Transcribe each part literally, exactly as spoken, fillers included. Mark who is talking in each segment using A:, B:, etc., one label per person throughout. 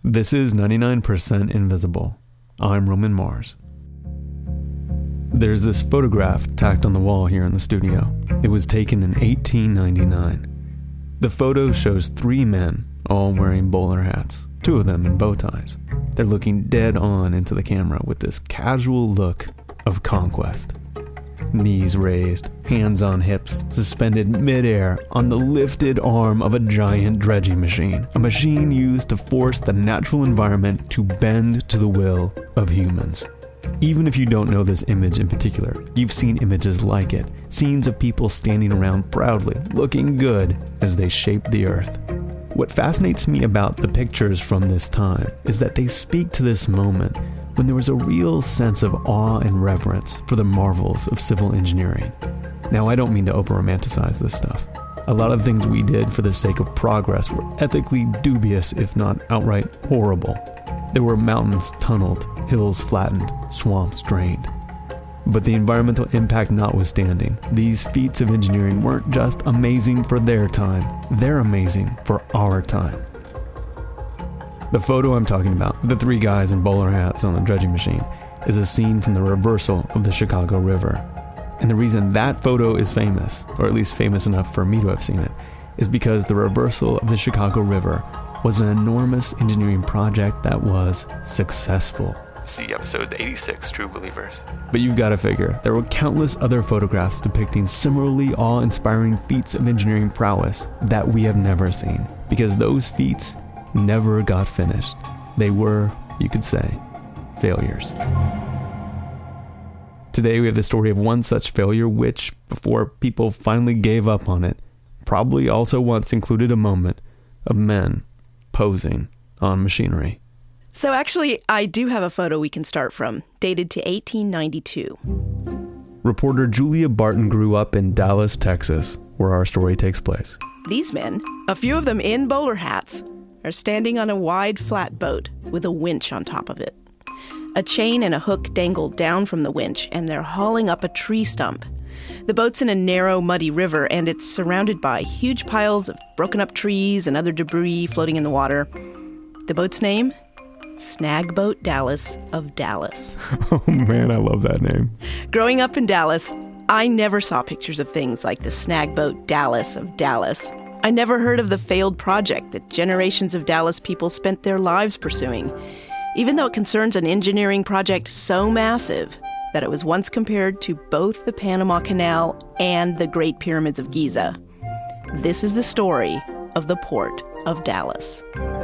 A: This is ninety-nine percent Invisible. I'm Roman Mars. There's this photograph tacked on the wall here in the studio. It was taken in eighteen ninety-nine. The photo shows three men, all wearing bowler hats, two of them in bow ties. They're looking dead on into the camera with this casual look of conquest. Knees raised, hands on hips, suspended midair on the lifted arm of a giant dredging machine. A machine used to force the natural environment to bend to the will of humans. Even if you don't know this image in particular, you've seen images like it. Scenes of people standing around proudly, looking good as they shape the earth. What fascinates me about the pictures from this time is that they speak to this moment when there was a real sense of awe and reverence for the marvels of civil engineering. Now, I don't mean to over-romanticize this stuff. A lot of things we did for the sake of progress were ethically dubious, if not outright horrible. There were mountains tunneled, hills flattened, swamps drained. But the environmental impact notwithstanding, these feats of engineering weren't just amazing for their time, they're amazing for our time. The photo I'm talking about, the three guys in bowler hats on the dredging machine, is a scene from the reversal of the Chicago River. And the reason that photo is famous, or at least famous enough for me to have seen it, is because the reversal of the Chicago River was an enormous engineering project that was successful. See episode eighty-six, True Believers. But you've got to figure, there were countless other photographs depicting similarly awe-inspiring feats of engineering prowess that we have never seen. Because those feats never got finished. They were, you could say, failures. Today we have the story of one such failure which, before people finally gave up on it, probably also once included a moment of men posing on machinery.
B: So actually, I do have a photo we can start from, dated to eighteen ninety-two.
A: Reporter Julia Barton grew up in Dallas, Texas, where our story takes place.
B: These men, a few of them in bowler hats, are standing on a wide flatboat with a winch on top of it. A chain and a hook dangle down from the winch, and they're hauling up a tree stump. The boat's in a narrow, muddy river, and it's surrounded by huge piles of broken up trees and other debris floating in the water. The boat's name? Snagboat Dallas of Dallas.
A: Oh man, I love that name.
B: Growing up in Dallas, I never saw pictures of things like the Snagboat Dallas of Dallas. I never heard of the failed project that generations of Dallas people spent their lives pursuing, even though it concerns an engineering project so massive that it was once compared to both the Panama Canal and the Great Pyramids of Giza. This is the story of the Port of Dallas.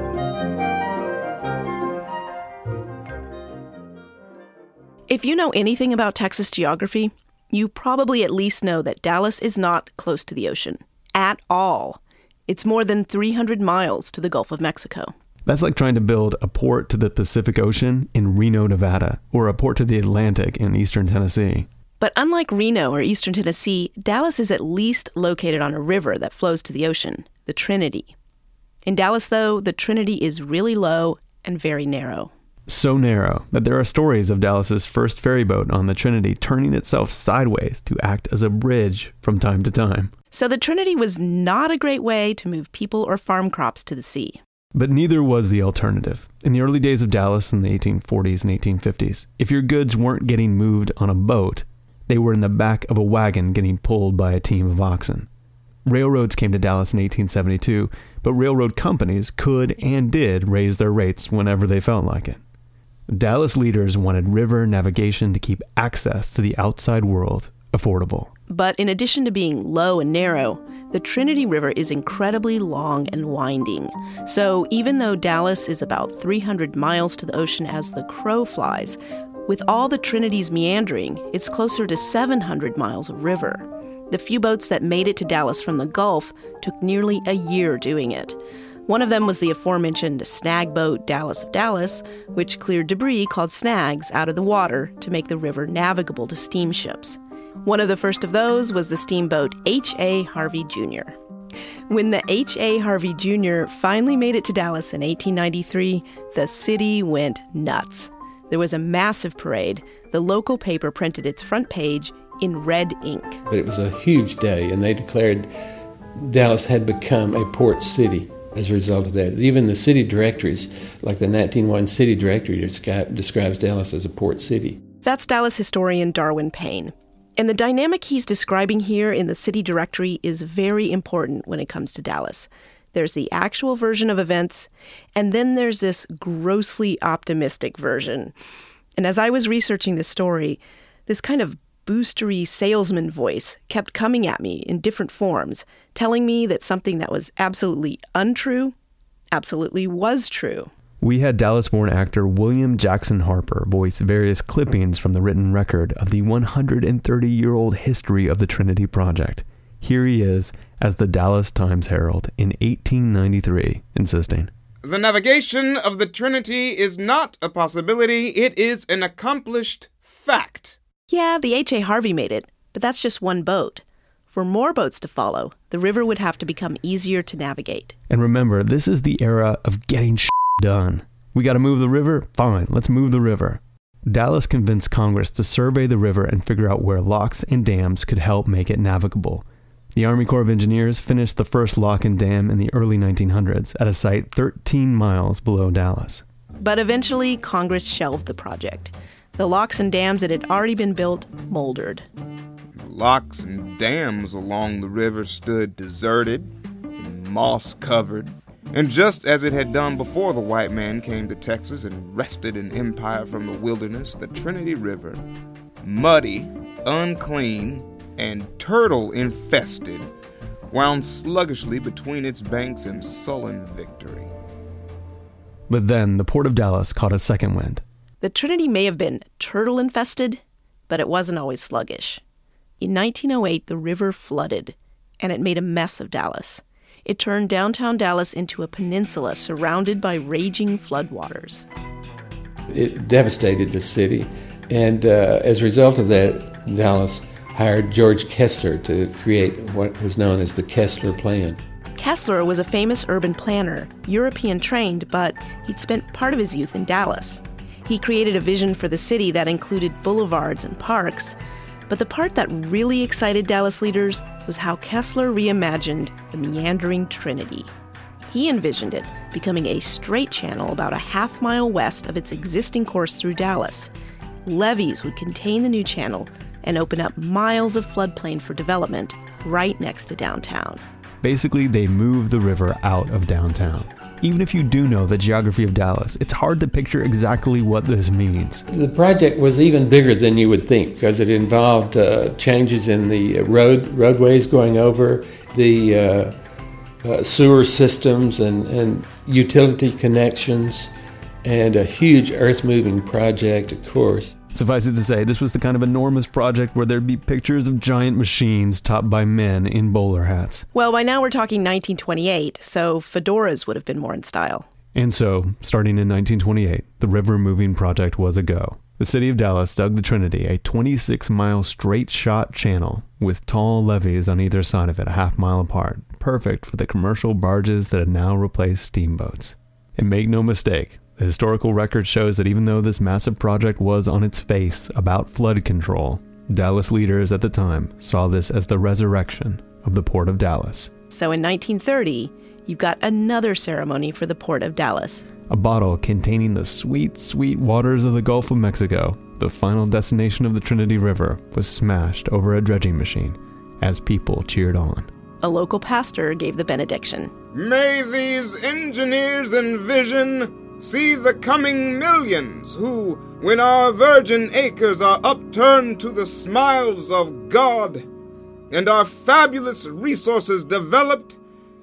B: If you know anything about Texas geography, you probably at least know that Dallas is not close to the ocean at all. It's more than three hundred miles to the Gulf of Mexico.
A: That's like trying to build a port to the Pacific Ocean in Reno, Nevada, or a port to the Atlantic in eastern Tennessee.
B: But unlike Reno or eastern Tennessee, Dallas is at least located on a river that flows to the ocean, the Trinity. In Dallas, though, the Trinity is really low and very narrow.
A: So narrow that there are stories of Dallas's first ferry boat on the Trinity turning itself sideways to act as a bridge from time to time.
B: So the Trinity was not a great way to move people or farm crops to the sea.
A: But neither was the alternative. In the early days of Dallas in the eighteen forties and eighteen fifties, if your goods weren't getting moved on a boat, they were in the back of a wagon getting pulled by a team of oxen. Railroads came to Dallas in eighteen seventy-two, but railroad companies could and did raise their rates whenever they felt like it. Dallas leaders wanted river navigation to keep access to the outside world affordable.
B: But in addition to being low and narrow, the Trinity River is incredibly long and winding. So even though Dallas is about three hundred miles to the ocean as the crow flies, with all the Trinity's meandering, it's closer to seven hundred miles of river. The few boats that made it to Dallas from the Gulf took nearly a year doing it. One of them was the aforementioned Snagboat Dallas of Dallas, which cleared debris called snags out of the water to make the river navigable to steamships. One of the first of those was the steamboat H A Harvey Junior When the H A Harvey Junior finally made it to Dallas in eighteen ninety-three, the city went nuts. There was a massive parade. The local paper printed its front page in red ink.
C: But it was a huge day, and they declared Dallas had become a port city. as a result of that. Even the city directories, like the nineteen oh one city directory, descri- describes Dallas as a port city.
B: That's Dallas historian Darwin Payne. And the dynamic he's describing here in the city directory is very important when it comes to Dallas. There's the actual version of events, and then there's this grossly optimistic version. And as I was researching this story, this kind of boostery salesman voice kept coming at me in different forms, telling me that something that was absolutely untrue absolutely was true.
A: We had Dallas-born actor William Jackson Harper voice various clippings from the written record of the one hundred thirty-year-old history of the Trinity Project. Here he is as the Dallas Times-Herald in eighteen ninety-three, insisting,
D: "The navigation of the Trinity is not a possibility, it is an accomplished fact."
B: Yeah, the H A Harvey made it, but that's just one boat. For more boats to follow, the river would have to become easier to navigate.
A: And remember, this is the era of getting shit done. We got to move the river? Fine, let's move the river. Dallas convinced Congress to survey the river and figure out where locks and dams could help make it navigable. The Army Corps of Engineers finished the first lock and dam in the early nineteen hundreds at a site thirteen miles below Dallas.
B: But eventually, Congress shelved the project. The locks and dams that had already been built moldered.
D: Locks and dams along the river stood deserted and moss-covered. And just as it had done before the white man came to Texas and wrested an empire from the wilderness, the Trinity River, muddy, unclean, and turtle-infested, wound sluggishly between its banks in sullen victory.
A: But then the Port of Dallas caught a second wind.
B: The Trinity may have been turtle-infested, but it wasn't always sluggish. In nineteen oh eight, the river flooded, and it made a mess of Dallas. It turned downtown Dallas into a peninsula surrounded by raging floodwaters.
C: It devastated the city, and uh, as a result of that, Dallas hired George Kessler to create what was known as the Kessler Plan.
B: Kessler was a famous urban planner, European-trained, but he'd spent part of his youth in Dallas. He created a vision for the city that included boulevards and parks, but the part that really excited Dallas leaders was how Kessler reimagined the meandering Trinity. He envisioned it becoming a straight channel about a half mile west of its existing course through Dallas. Levees would contain the new channel and open up miles of floodplain for development right next to downtown.
A: Basically, they moved the river out of downtown. Even if you do know the geography of Dallas, it's hard to picture exactly what this means.
C: The project was even bigger than you would think because it involved uh, changes in the road roadways going over, the uh, uh, sewer systems and, and utility connections, and a huge earth-moving project, of course.
A: Suffice it to say, this was the kind of enormous project where there'd be pictures of giant machines topped by men in bowler hats.
B: Well, by now we're talking nineteen twenty-eight, so fedoras would have been more in style.
A: And so, starting in nineteen twenty-eight, the river moving project was a go. The city of Dallas dug the Trinity, a twenty-six mile straight shot channel with tall levees on either side of it a half mile apart, perfect for the commercial barges that had now replaced steamboats. And make no mistake, the historical record shows that even though this massive project was on its face about flood control, Dallas leaders at the time saw this as the resurrection of the Port of Dallas.
B: So in nineteen thirty, you've got another ceremony for the Port of Dallas.
A: A bottle containing the sweet, sweet waters of the Gulf of Mexico, the final destination of the Trinity River, was smashed over a dredging machine as people cheered on.
B: A local pastor gave the benediction.
D: May these engineers envision see the coming millions who, when our virgin acres are upturned to the smiles of God and our fabulous resources developed,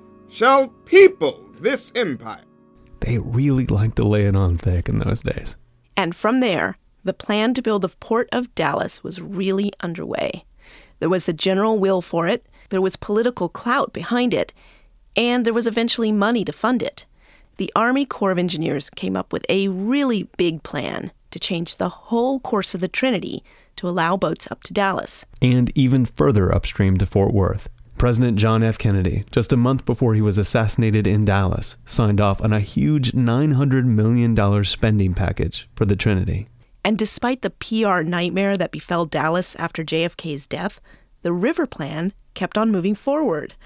D: shall people this empire.
A: They really liked to lay it on thick in those days.
B: And from there, the plan to build the Port of Dallas was really underway. There was the general will for it, there was political clout behind it, and there was eventually money to fund it. The Army Corps of Engineers came up with a really big plan to change the whole course of the Trinity to allow boats up to Dallas.
A: And even further upstream to Fort Worth. President John F. Kennedy, just a month before he was assassinated in Dallas, signed off on a huge nine hundred million dollars spending package for the Trinity.
B: And despite the P R nightmare that befell Dallas after J F K's death, the river plan kept on moving forward.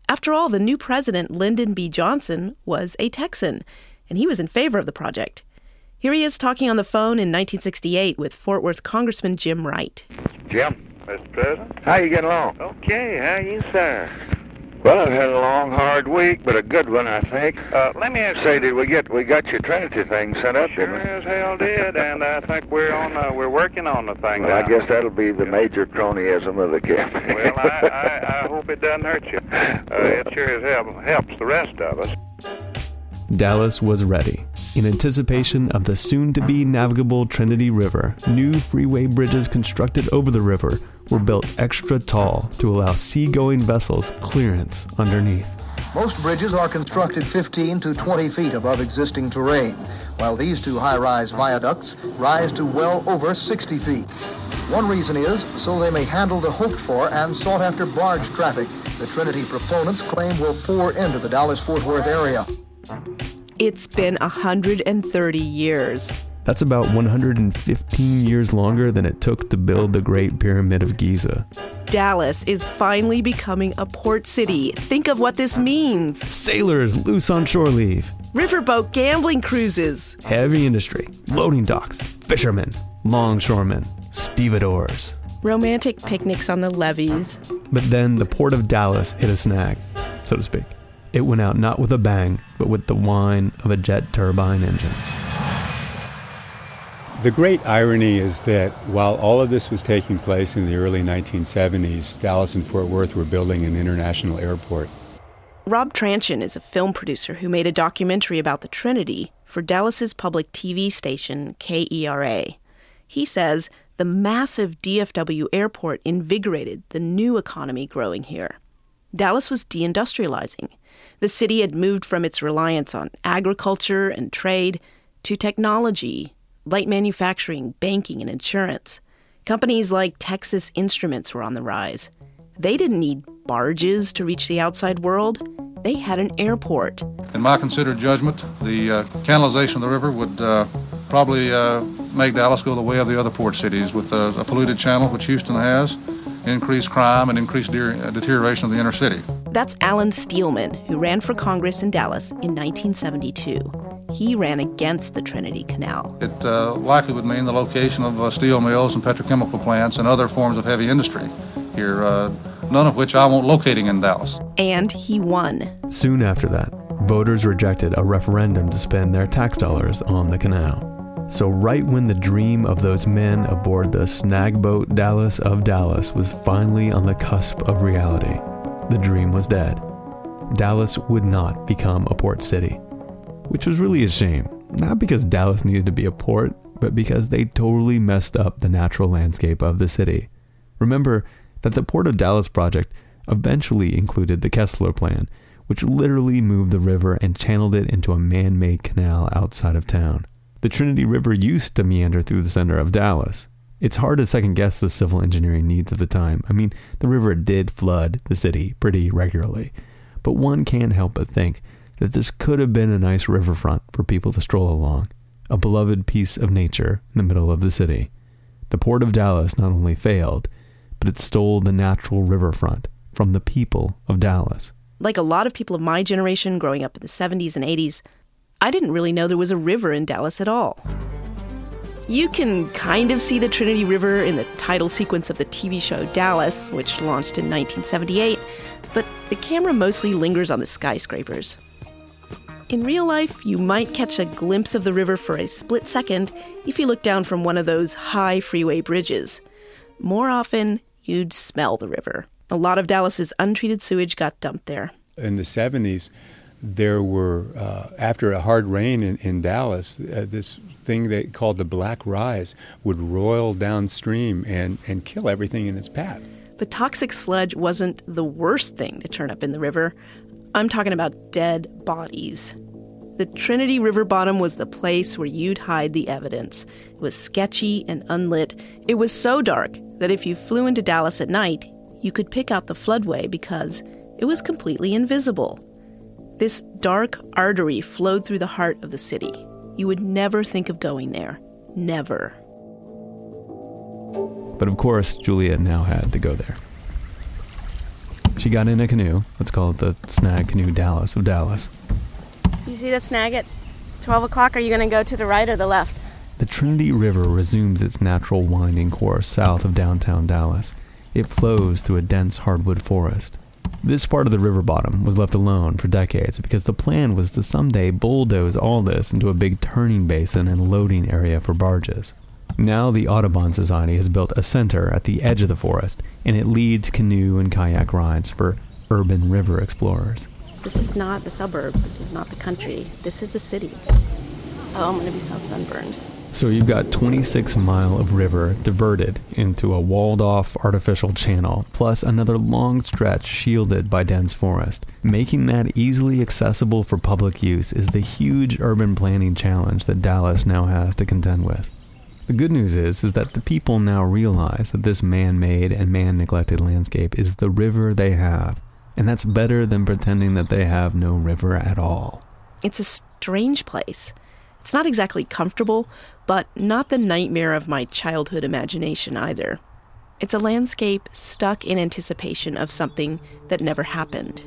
B: After all, the new president, Lyndon B. Johnson, was a Texan, and he was in favor of the project. Here he is talking on the phone in nineteen sixty-eight with Fort Worth Congressman Jim Wright.
E: Jim.
F: Mister President?
E: How you getting along?
F: Okay, how you, sir?
E: Well, I've had a long, hard week, but a good one, I think.
F: Uh, let me ask
E: Say,
F: you...
E: did we get we got your Trinity thing set up,
F: Sure
E: didn't we?
F: as hell did, and I think we're on. Uh, we're working on the thing
E: Well,
F: now.
E: I guess that'll be the major cronyism of the campaign.
F: Well, I, I, I hope it doesn't hurt you. Uh, it sure as hell helps the rest of us.
A: Dallas was ready. In anticipation of the soon-to-be navigable Trinity River, new freeway bridges constructed over the river were built extra tall to allow seagoing vessels clearance underneath.
G: Most bridges are constructed fifteen to twenty feet above existing terrain, while these two high-rise viaducts rise to well over sixty feet. One reason is so they may handle the hoped-for and sought-after barge traffic the Trinity proponents claim will pour into the Dallas-Fort Worth area.
B: It's been one hundred thirty years.
A: That's about one hundred fifteen years longer than it took to build the Great Pyramid of Giza.
B: Dallas is finally becoming a port city. Think of what this means.
A: Sailors loose on shore leave.
B: Riverboat gambling cruises.
A: Heavy industry, loading docks, fishermen, longshoremen, stevedores.
B: Romantic picnics on the levees.
A: But then the port of Dallas hit a snag, so to speak. It went out not with a bang, but with the whine of a jet turbine engine.
H: The great irony is that while all of this was taking place in the early nineteen seventies, Dallas and Fort Worth were building an international airport.
B: Rob Tranchen is a film producer who made a documentary about the Trinity for Dallas's public T V station, K E R A. He says the massive D F W airport invigorated the new economy growing here. Dallas was deindustrializing. The city had moved from its reliance on agriculture and trade to technology, light manufacturing, banking, and insurance. Companies like Texas Instruments were on the rise. They didn't need barges to reach the outside world. They had an airport.
I: In my considered judgment, the uh, canalization of the river would uh, probably uh, make Dallas go the way of the other port cities with uh, a polluted channel, which Houston has, increased crime, and increased de- deterioration of the inner city.
B: That's Alan Steelman, who ran for Congress in Dallas in nineteen seventy-two. He ran against the Trinity Canal.
I: It uh, likely would mean the location of uh, steel mills and petrochemical plants and other forms of heavy industry here, uh, none of which I want locating in Dallas.
B: And he won.
A: Soon after that, voters rejected a referendum to spend their tax dollars on the canal. So right when the dream of those men aboard the snagboat Dallas of Dallas was finally on the cusp of reality, the dream was dead. Dallas would not become a port city, which was really a shame. Not because Dallas needed to be a port, but because they totally messed up the natural landscape of the city. Remember that the Port of Dallas project eventually included the Kessler Plan, which literally moved the river and channeled it into a man-made canal outside of town. The Trinity River used to meander through the center of Dallas. It's hard to second-guess the civil engineering needs of the time. I mean, the river did flood the city pretty regularly. But one can't help but think that this could have been a nice riverfront for people to stroll along, a beloved piece of nature in the middle of the city. The Port of Dallas not only failed, but it stole the natural riverfront from the people of Dallas.
B: Like a lot of people of my generation growing up in the seventies and eighties, I didn't really know there was a river in Dallas at all. You can kind of see the Trinity River in the title sequence of the T V show Dallas, which launched in nineteen seventy-eight, but the camera mostly lingers on the skyscrapers. In real life, you might catch a glimpse of the river for a split second if you look down from one of those high freeway bridges. More often, you'd smell the river. A lot of Dallas's untreated sewage got dumped there.
H: In the seventies, there were, uh, after a hard rain in, in Dallas, uh, this thing they called the Black Rise would roil downstream and, and kill everything in its path.
B: But toxic sludge wasn't the worst thing to turn up in the river. I'm talking about dead bodies. The Trinity River bottom was the place where you'd hide the evidence. It was sketchy and unlit. It was so dark that if you flew into Dallas at night, you could pick out the floodway because it was completely invisible. This dark artery flowed through the heart of the city. You would never think of going there. Never.
A: But of course, Julia now had to go there. She got in a canoe. Let's call it the Snag Canoe Dallas of Dallas.
B: You see the snag at twelve o'clock? Are you going to go to the right or the left?
A: The Trinity River resumes its natural winding course south of downtown Dallas. It flows through a dense hardwood forest. This part of the river bottom was left alone for decades because the plan was to someday bulldoze all this into a big turning basin and loading area for barges. Now the Audubon Society has built a center at the edge of the forest, and it leads canoe and kayak rides for urban river explorers.
B: This is not the suburbs. This is not the country. This is the city. Oh, I'm going to be so sunburned.
A: So you've got twenty-six mile of river diverted into a walled-off artificial channel, plus another long stretch shielded by dense forest. Making that easily accessible for public use is the huge urban planning challenge that Dallas now has to contend with. The good news is, is that the people now realize that this man-made and man-neglected landscape is the river they have, and that's better than pretending that they have no river at all.
B: It's a strange place. It's not exactly comfortable, but not the nightmare of my childhood imagination either. It's a landscape stuck in anticipation of something that never happened.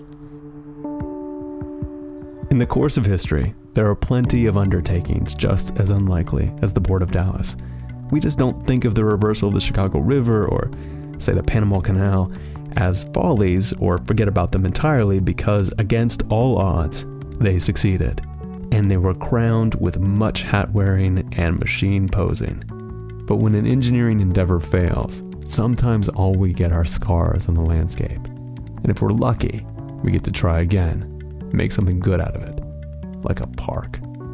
A: In the course of history, there are plenty of undertakings just as unlikely as the Port of Dallas. We just don't think of the reversal of the Chicago River or, say, the Panama Canal as follies or forget about them entirely because, against all odds, they succeeded. And they were crowned with much hat-wearing and machine posing. But when an engineering endeavor fails, sometimes all we get are scars on the landscape. And if we're lucky, we get to try again, make something good out of it, like a park.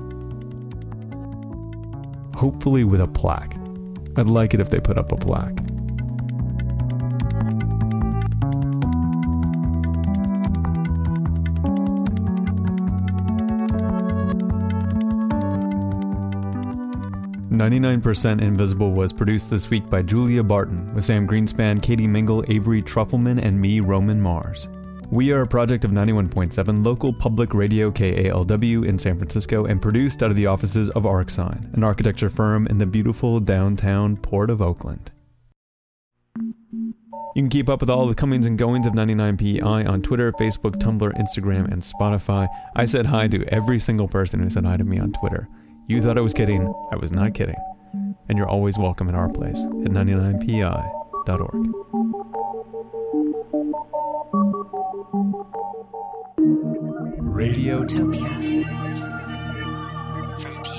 A: Hopefully with a plaque. I'd like it if they put up a plaque. ninety-nine percent Invisible was produced this week by Julia Barton, with Sam Greenspan, Katie Mingle, Avery Trufelman, and me, Roman Mars. We are a project of ninety-one point seven local public radio K A L W in San Francisco and produced out of the offices of ArcSign, an architecture firm in the beautiful downtown Port of Oakland. You can keep up with all the comings and goings of ninety-nine P I on Twitter, Facebook, Tumblr, Instagram, and Spotify. I said hi to every single person who said hi to me on Twitter. You thought I was kidding. I was not kidding. And you're always welcome at our place at ninety-nine P I dot org. Radiotopia from P